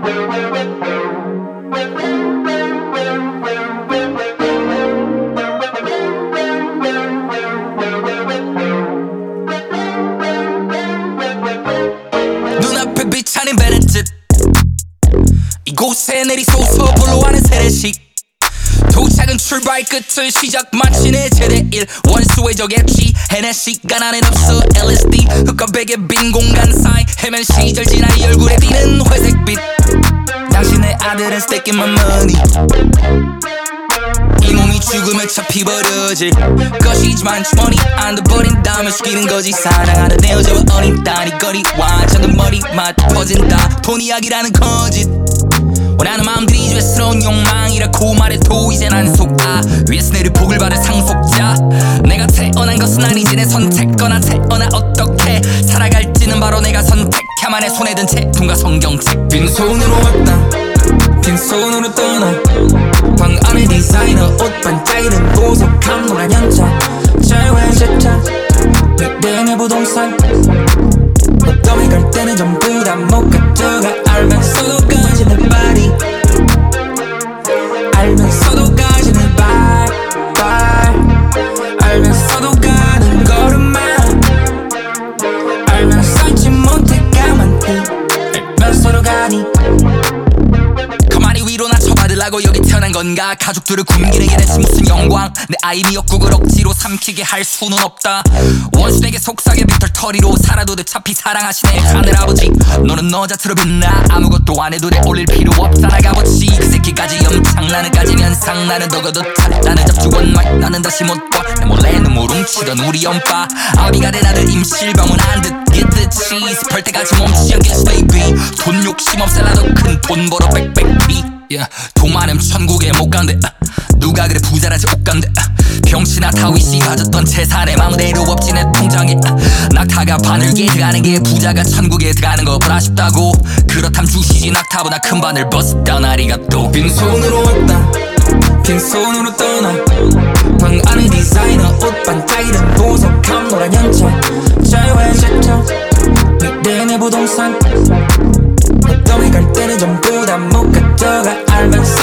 눈앞에 비차는 베네짓 이곳에 내리소서 볼로하는 세례식 도착은 출발 끝을 시작 마치네 제대1 원수의 적겠지 해낼 시간 안엔 없어 LSD 흙과 베개 빈 공간 사이 헤맨 시절 지나 이 얼굴에 띄는 회색빛 당신의 아들은 stacking my money 이 몸이 죽으면 차피 버려질 것이지만 주머니 안돼 버린 다음에 죽이는 거지 사랑하는 내 여자와 어린 딸이 거리와 작은 머리만 퍼진다 돈 이야기라는 거짓 원하는 마음들이 죄스러운 욕망이라고 말해도 이젠 안 속아 위에서 내릴 복을 받을 상속자 내가 태어난 것은 아니지 내 선택거나 태어나 어떻게 살아갈지는 바로 내가 선택해야만 해 손에 든 책임과 성경책 빈손으로 왔다 빈손으로 떠나 방 안에 디자이너 옷 반짝이는 보석함 노란 연차 자유의 세차 내 부동산 너희 갈 때는 전부 다 못 가져가 알면서도 가지는 바리 알면서도 가지는 발 알면서도 가는 걸음만 알면서 잊지 못해 가만히 알면서도 가니 가만히 위로 나 쳐받으려고 여기 태어난 건가 가족들을 굶기는 게 대체 무슨 영광 내 아이 미역국을 억지로 삼키게 할 수는 없다 원수에게 속삭여 빅털터리로 살아도 어차피 사랑하시네 하늘아버지 너는 너 자체로 빛나 아무것도 안 해도 돼 올릴 필요 없잖아 값어치 그 새끼까지 염창 나는 까지면 상 나는 더거더 차 나는 잡주원 말 나는 다시 못봐내 몰래 눈물 훔치던 우리 엄빠 아비가 된 아들 임실병은 안 듣겠듯이 스펄 때까지 멈추지 않겠어 baby 돈 욕심 없애라 더 큰 돈 벌어 빽빽히 돈 많음 천국에 못 간대 누가 그래 부자라지 옷간대 병신아 타위씨 가졌던 재산의 마음대로 없지 내 통장에 낙타가 바늘게 들어가는 게 부자가 천국에 들어가는 것보다 쉽다고 그렇담 주시지 낙타보다 큰 바늘 벗었다 나리가 또 빈손으로 왔다 빈손으로 떠나 방 안에 디자이너 옷 반짝이는 보석함 노란 연차 자유의 세차 내 부동산 너희 갈 때는 전부 다 못 가져가 알면서